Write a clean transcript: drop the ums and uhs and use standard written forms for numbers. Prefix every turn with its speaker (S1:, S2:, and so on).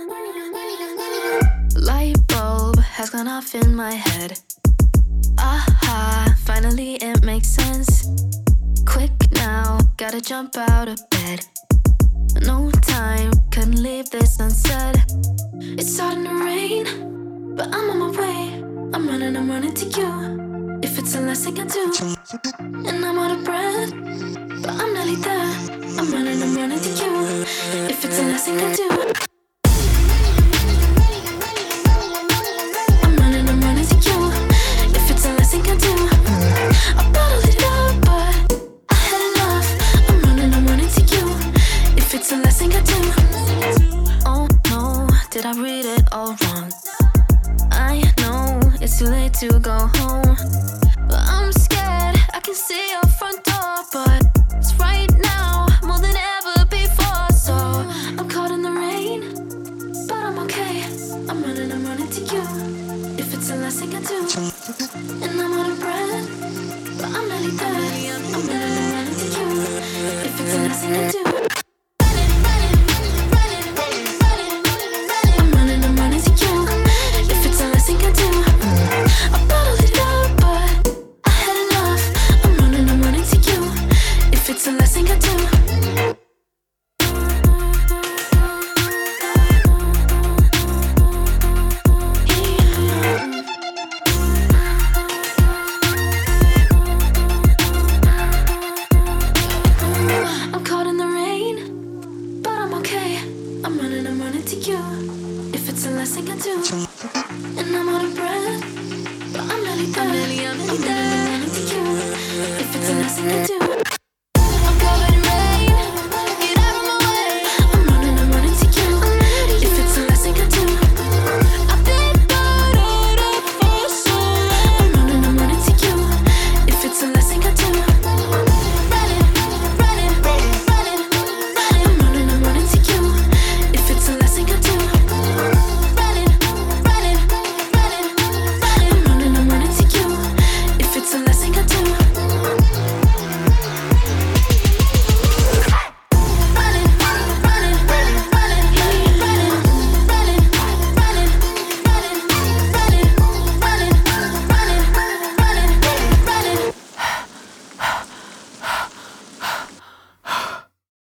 S1: Light bulb has gone off in my head. Aha, finally it makes sense. Quick now, gotta jump out of bed. No time, couldn't leave this unsaid. It's starting to rain, but I'm on my way. I'm running to you. If it's the last thing I do, and I'm out of breath, but I'm nearly there. I'm running to you. If it's the last thing I do, I'm running to you. If it's the last thing I do, I'll bottle it up, but I had enough. I'm running to you. If it's the last thing I do. Oh no, did I read it all wrong? I know it's too late to go home, but I'm scared. I can see your front door, but it's right now more than ever before. So I'm caught in the rain, but I'm okay. I'm running to you. If it's the last thing I do, and I'm out of breath, but I'm nearly there. I'm running to you. If it's the last thing I do. It's the last thing I do. I'm caught in the rain, but I'm okay. I'm running to you. If it's the last thing I do, and I'm out of breath, but I'm nearly there. I'm running to you. If it's the last thing I do.